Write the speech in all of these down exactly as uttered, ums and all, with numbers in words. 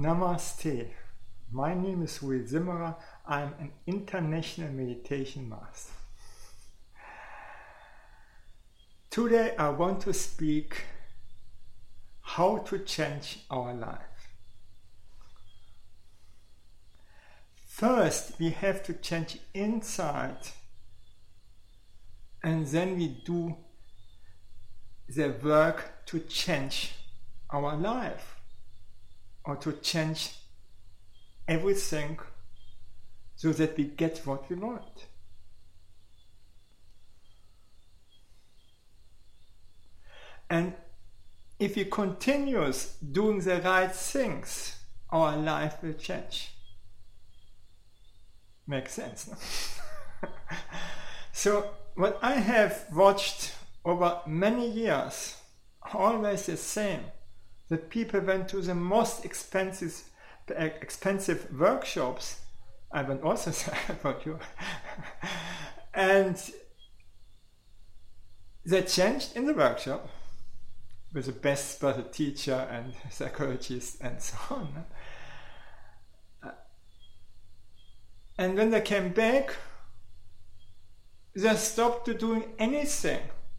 Namaste. My name is Rui Zimmerer. I'm an international meditation master. Today I want to speak how to change our life. First, we have to change inside, and then we do the work to change our life, or to change everything so that we get what we want. And if we continue doing the right things, our life will change. Makes sense, no? So what I have watched over many years, always the same, that people went to the most expensive expensive workshops. I went also about you. And they changed in the workshop with the best special teacher and psychologist and so on. And when they came back, they stopped to doing anything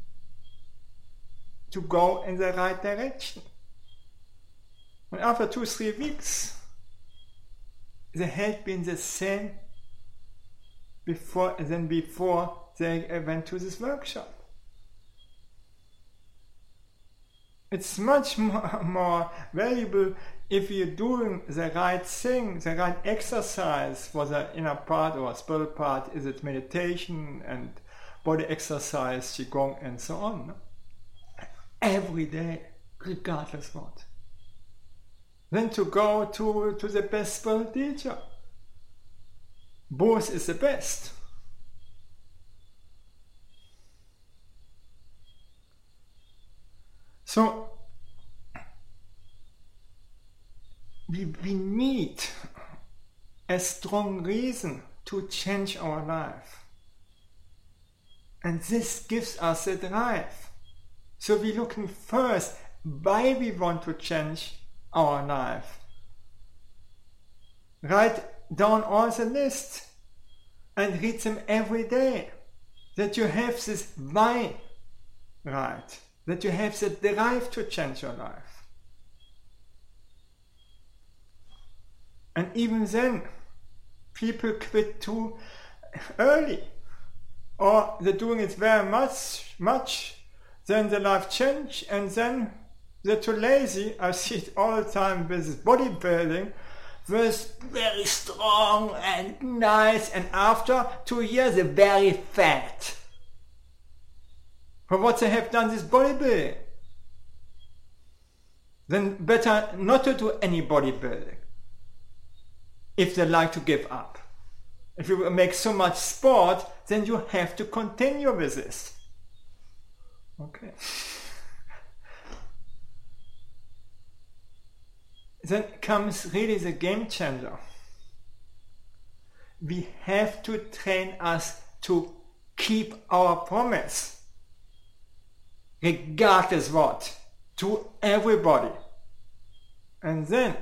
to go in the right direction. And after two, three weeks, they had been the same before than before they went to this workshop. It's much more, more valuable if you're doing the right thing, the right exercise for the inner part or spiritual part. Is it meditation and body exercise, qigong, and so on? Every day, regardless what. Then to go to, to the best spiritual teacher. Both is the best. So we, we need a strong reason to change our life. And this gives us a drive. So we're looking first why we want to change our life. Write down all the lists and read them every day, that you have this why right, that you have the drive to change your life. And even then, people quit too early, or they're doing it very much, much, then the life change, and then they're too lazy. I see it all the time with bodybuilding, was very strong and nice, and after two years they're very fat. For what they have done this bodybuilding. Then better not to do any bodybuilding if they like to give up. If you make so much sport, then you have to continue with this. Okay. Then comes really the game changer. We have to train us to keep our promise, regardless what, to everybody. And then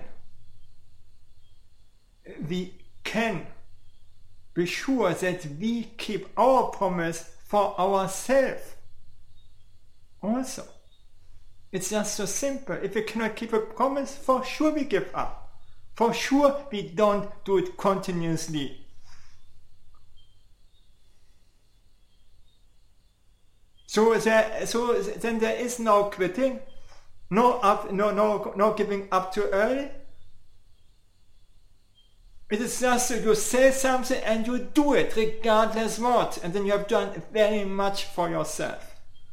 we can be sure that we keep our promise for ourselves also. It's just so simple. If we cannot keep a promise, for sure we give up. For sure we don't do it continuously. So there, so then there is no quitting, no up, no no no giving up too early. It is just that you say something and you do it regardless what, and then you have done very much for yourself.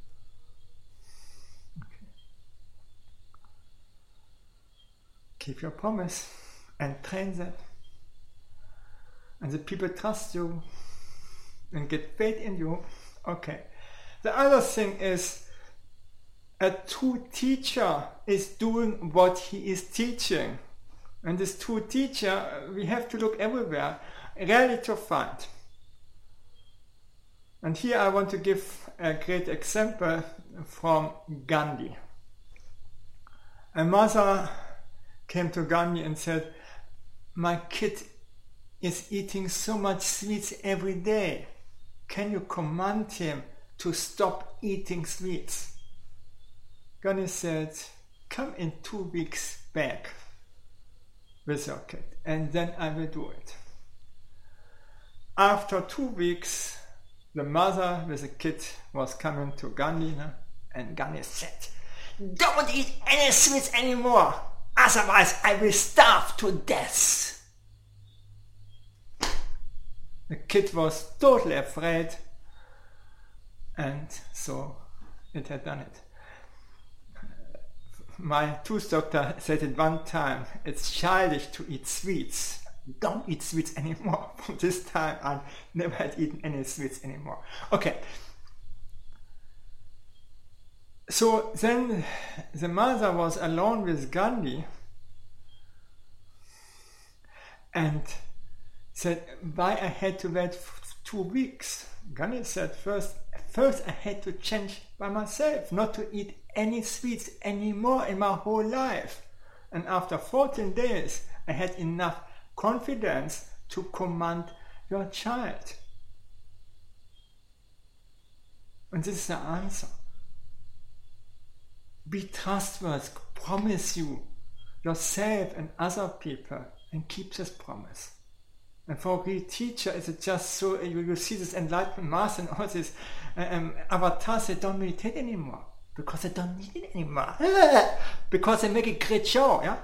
Keep your promise and train that. And the people trust you and get faith in you. Okay. The other thing is, a true teacher is doing what he is teaching. And this true teacher, we have to look everywhere, rarely to find. And here I want to give a great example from Gandhi. A mother came to Gandhi and said, my kid is eating so much sweets every day. Can you command him to stop eating sweets? Gandhi said, come in two weeks back with your kid, and then I will do it. After two weeks, the mother with the kid was coming to Gandhi, no? And Gandhi said, don't eat any sweets anymore, otherwise I will starve to death. The kid was totally afraid, and so it had done it. My tooth doctor said it one time, it's childish to eat sweets. Don't eat sweets anymore. From this time I never had eaten any sweets anymore. Okay. So then the mother was alone with Gandhi and said, why I had to wait for two weeks? Gandhi said, first, first I had to change by myself, not to eat any sweets anymore in my whole life. And after fourteen days, I had enough confidence to command your child. And this is the answer. Be trustworthy, promise you yourself and other people, and keep this promise. And for a real teacher, is it just so you, you see this enlightenment master and all these um, avatars, they don't meditate anymore because they don't need it anymore because they make a great show, yeah.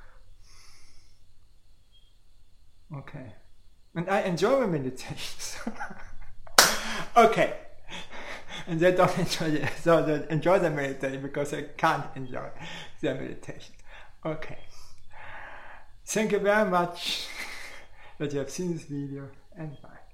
Okay, and I enjoy my meditations. Okay, and they don't enjoy it, so they enjoy the meditation because they can't enjoy their meditation. Okay, thank you very much that you have seen this video, and bye.